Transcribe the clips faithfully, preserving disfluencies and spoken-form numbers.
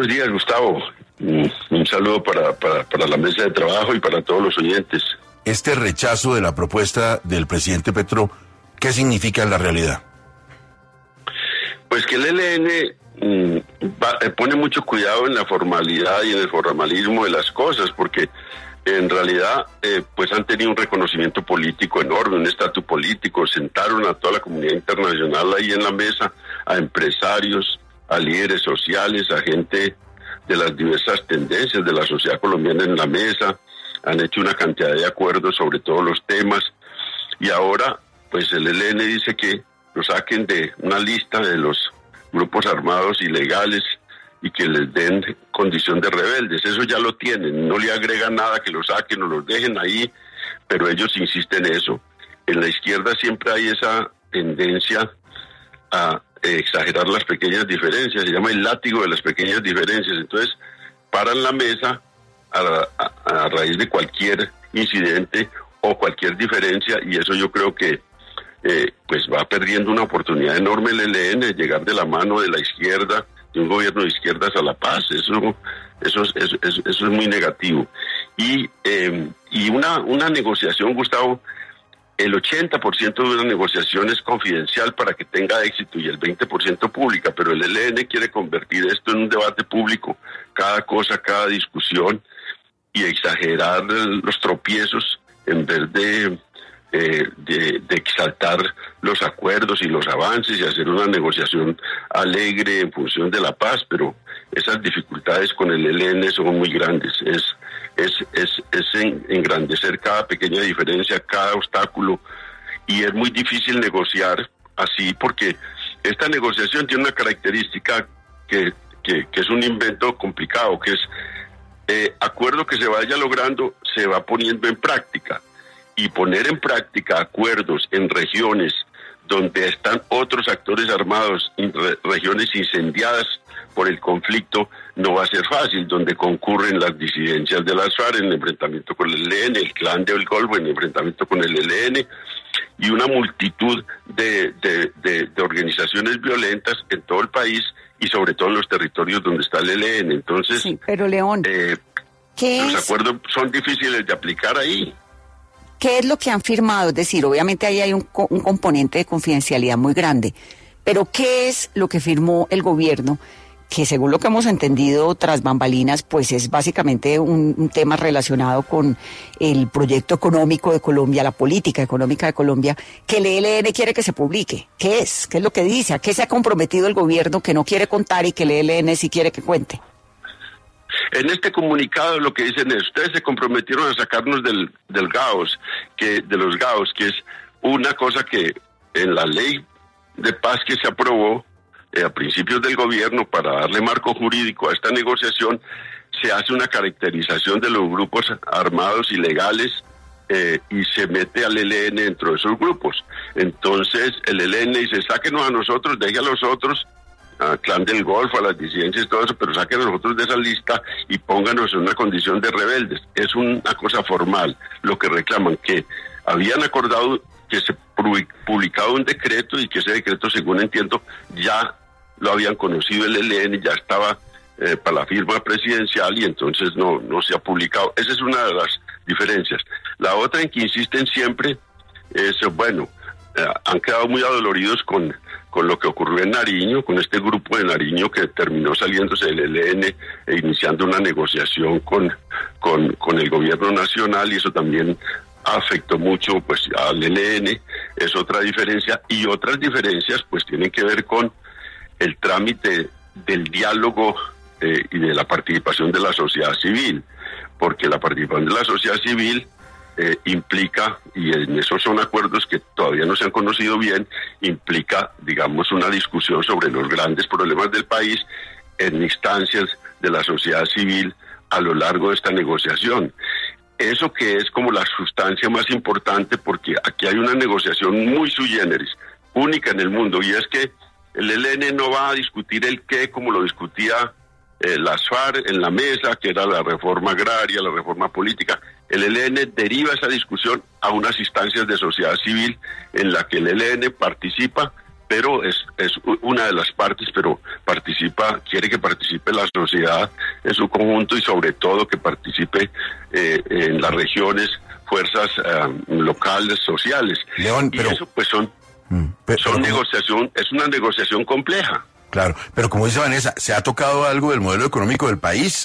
Buenos días, Gustavo. Un, un saludo para, para, para la mesa de trabajo y para todos los oyentes. Este rechazo de la propuesta del presidente Petro, ¿qué significa en la realidad? Pues que el E L N mmm, va, pone mucho cuidado en la formalidad y en el formalismo de las cosas, porque en realidad eh, pues han tenido un reconocimiento político enorme, un estatus político, sentaron a toda la comunidad internacional ahí en la mesa, a empresarios, a líderes sociales, a gente de las diversas tendencias de la sociedad colombiana en la mesa, han hecho una cantidad de acuerdos sobre todos los temas, y ahora pues el E L N dice que lo saquen de una lista de los grupos armados ilegales y que les den condición de rebeldes. Eso ya lo tienen, no le agregan nada, que lo saquen o los dejen ahí, pero ellos insisten en eso. En la izquierda siempre hay esa tendencia a exagerar las pequeñas diferencias, se llama el látigo de las pequeñas diferencias. Entonces paran la mesa a, a, a raíz de cualquier incidente o cualquier diferencia, y eso yo creo que eh, pues va perdiendo una oportunidad enorme el E L N de llegar de la mano de la izquierda, de un gobierno de izquierdas a la paz. Eso eso, eso, eso, eso es muy negativo. Y, eh, y una, una negociación, Gustavo, el ochenta por ciento de una negociación es confidencial para que tenga éxito y el veinte por ciento pública, pero el E L N quiere convertir esto en un debate público, cada cosa, cada discusión, y exagerar los tropiezos en vez de, eh, de, de exaltar los acuerdos y los avances y hacer una negociación alegre en función de la paz, pero esas dificultades con el E L N son muy grandes. Es es es, es en, engrandecer cada pequeña diferencia, cada obstáculo, y es muy difícil negociar así porque esta negociación tiene una característica que, que, que es un invento complicado, que es eh, acuerdo que se vaya logrando se va poniendo en práctica, y poner en práctica acuerdos en regiones donde están otros actores armados, regiones incendiadas por el conflicto, no va a ser fácil, donde concurren las disidencias de las FARC en el enfrentamiento con el E L N, el Clan del Golfo en el enfrentamiento con el E L N, y una multitud de, de, de, de organizaciones violentas en todo el país y sobre todo en los territorios donde está el E L N. Entonces, sí, pero León, eh, ¿qué los es? acuerdos son difíciles de aplicar ahí. ¿Qué es lo que han firmado? Es decir, obviamente ahí hay un, un componente de confidencialidad muy grande, pero ¿qué es lo que firmó el gobierno? Que según lo que hemos entendido tras bambalinas, pues es básicamente un, un tema relacionado con el proyecto económico de Colombia, la política económica de Colombia, que el E L N quiere que se publique. ¿Qué es? ¿Qué es lo que dice? ¿A qué se ha comprometido el gobierno que no quiere contar y que el E L N sí quiere que cuente? En este comunicado lo que dicen es, ustedes se comprometieron a sacarnos del, del GAOS, que, de los GAOS, que es una cosa que en la ley de paz que se aprobó eh, a principios del gobierno para darle marco jurídico a esta negociación, se hace una caracterización de los grupos armados ilegales eh, y se mete al E L N dentro de esos grupos. Entonces el E L N dice, sáquenos a nosotros, deje a los otros, al Clan del Golfo, a las disidencias y todo eso, pero saquen a nosotros de esa lista y pónganos en una condición de rebeldes. Es una cosa formal lo que reclaman, que habían acordado que se publicaba un decreto y que ese decreto, según entiendo, ya lo habían conocido el E L N, ya estaba eh, para la firma presidencial y entonces no, no se ha publicado. Esa es una de las diferencias. La otra en que insisten siempre es, bueno, eh, han quedado muy adoloridos con... con lo que ocurrió en Nariño, con este grupo de Nariño que terminó saliéndose del E L N e iniciando una negociación con, con, con el gobierno nacional, y eso también afectó mucho pues al E L N, es otra diferencia, y otras diferencias pues tienen que ver con el trámite del diálogo eh, y de la participación de la sociedad civil, porque la participación de la sociedad civil Eh, implica, y en esos son acuerdos que todavía no se han conocido bien, implica, digamos, una discusión sobre los grandes problemas del país en instancias de la sociedad civil a lo largo de esta negociación. Eso que es como la sustancia más importante, porque aquí hay una negociación muy sui generis, única en el mundo, y es que el E L N no va a discutir el qué como lo discutía eh, las FARC en la mesa, que era la reforma agraria, la reforma política. El E L N deriva esa discusión a unas instancias de sociedad civil en la que el E L N participa, pero es, es una de las partes, pero participa, quiere que participe la sociedad en su conjunto y sobre todo que participe eh, en las regiones, fuerzas eh, locales, sociales. León, y pero, eso pues son, mm, pero, son pero, negociación, es una negociación compleja. Claro, pero como dice Vanessa, ¿se ha tocado algo del modelo económico del país?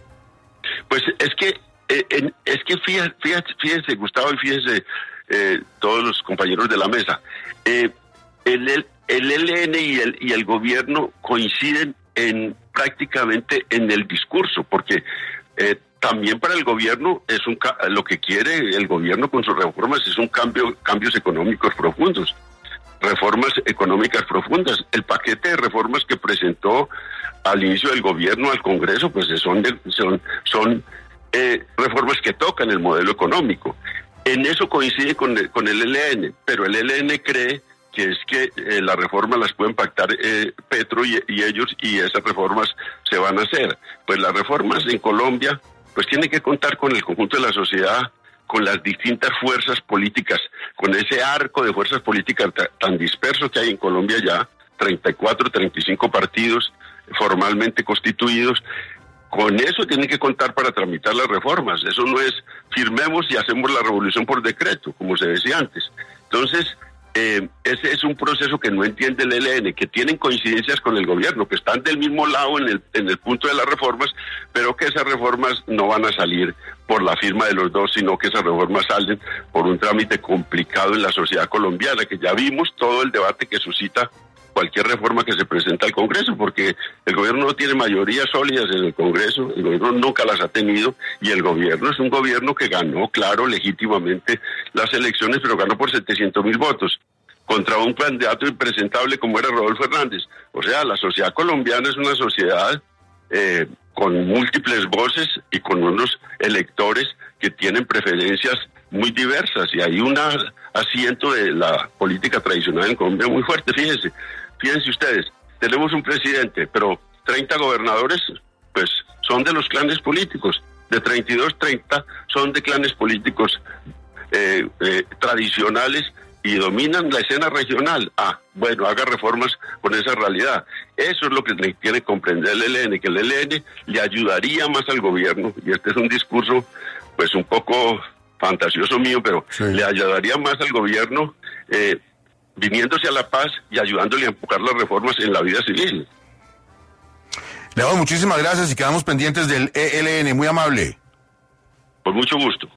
Pues es que, eh, en, es que fíjese, fíjese, fíjese, Gustavo, y fíjense eh, todos los compañeros de la mesa, eh, el, el, el E L N y el, y el gobierno coinciden en prácticamente en el discurso, porque eh, también para el gobierno es un lo que quiere el gobierno con sus reformas es un cambio, cambios económicos profundos. Reformas económicas profundas. El paquete de reformas que presentó al inicio del gobierno al Congreso, pues son de, son son eh, reformas que tocan el modelo económico. En eso coincide con el, con el E L N, pero el E L N cree que es que eh, las reformas las pueden pactar eh, Petro y, y ellos, y esas reformas se van a hacer. Pues las reformas en Colombia, pues tienen que contar con el conjunto de la sociedad, con las distintas fuerzas políticas, con ese arco de fuerzas políticas tan disperso que hay en Colombia ya, treinta y cuatro, treinta y cinco partidos formalmente constituidos. Con eso tienen que contar para tramitar las reformas. Eso no es firmemos y hacemos la revolución por decreto, como se decía antes. Entonces, eh, ese es un proceso que no entiende el E L N, que tienen coincidencias con el gobierno, que están del mismo lado en el, en el punto de las reformas, pero que esas reformas no van a salir por la firma de los dos, sino que esas reformas salen por un trámite complicado en la sociedad colombiana, que ya vimos todo el debate que suscita cualquier reforma que se presenta al Congreso, porque el gobierno no tiene mayorías sólidas en el Congreso, el gobierno nunca las ha tenido, y el gobierno es un gobierno que ganó, claro, legítimamente las elecciones, pero ganó por setecientos mil votos, contra un candidato impresentable como era Rodolfo Hernández. O sea, la sociedad colombiana es una sociedad eh, con múltiples voces y con unos electores que tienen preferencias muy diversas, y hay un asiento de la política tradicional en Colombia muy fuerte. Fíjense, fíjense ustedes, tenemos un presidente, pero treinta gobernadores, pues son de los clanes políticos, de treinta y dos, treinta son de clanes políticos eh, eh, tradicionales y dominan la escena regional. Ah, bueno, haga reformas con esa realidad. Eso es lo que quiere comprender el E L N, que el E L N le ayudaría más al gobierno, y este es un discurso pues un poco fantasioso mío, pero sí, le ayudaría más al gobierno eh, viniéndose a la paz y ayudándole a empujar las reformas en la vida civil. León, muchísimas gracias y quedamos pendientes del E L N, muy amable. Por mucho gusto.